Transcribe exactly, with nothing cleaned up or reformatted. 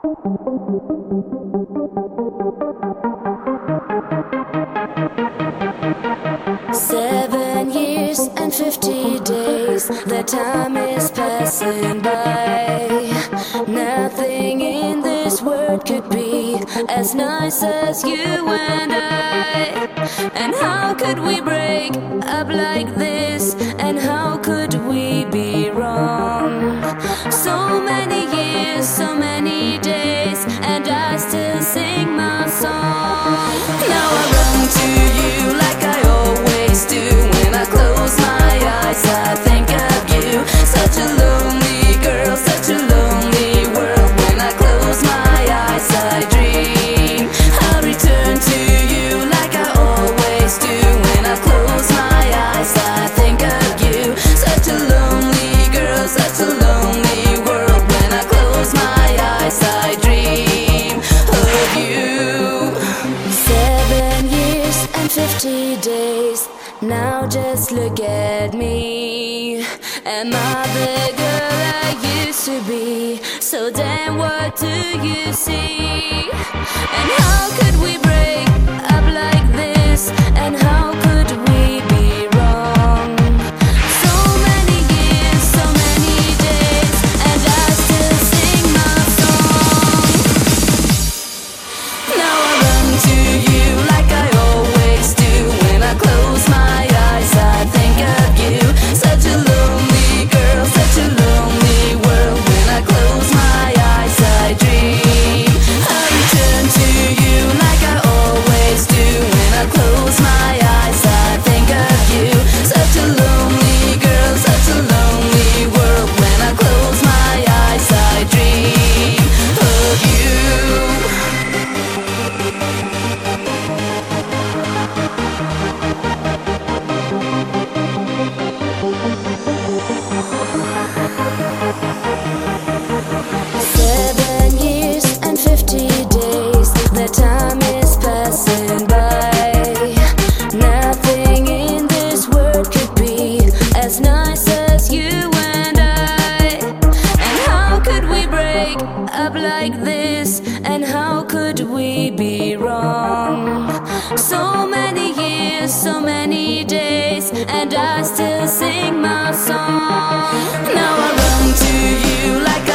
Seven years and fifty days, the time is passing by. Nothing in this world could be as nice as you and I. And how could we break up like this? And how could we be wrong? So many years, so many days, and I still sing my song. Now I run to you like I always do. When I close my eyes, I think of you. Such a lonely girl, such a lonely world. When I close my eyes, I dream I'll return to you like I always do. When I close my eyes, I think of you. Such a lonely girl, such a lonely world. When I close my eyes, I dream of you. Seven years and fifty days. Now just look at me. Am I the girl I used to be? So then what do you see? And how could we break up like this? And how could we be wrong? So many years, so many days, and I still sing my song. Now I run to you like I always do. When I close my eyes, I think of you. Such a lonely girl, such a lonely world. When I close my eyes, I dream I'll return to you like I always do. When I close my eyes, I think of you. Such a lonely girl, such a lonely world. When I close my eyes, I dream of you. Seven years and fifty days, the time is passing by. Nothing in this world could be as nice as you and I. And how could we break up like this? And how could we be wrong? So many years, so many days, and I still sing my song. Now I run to you like I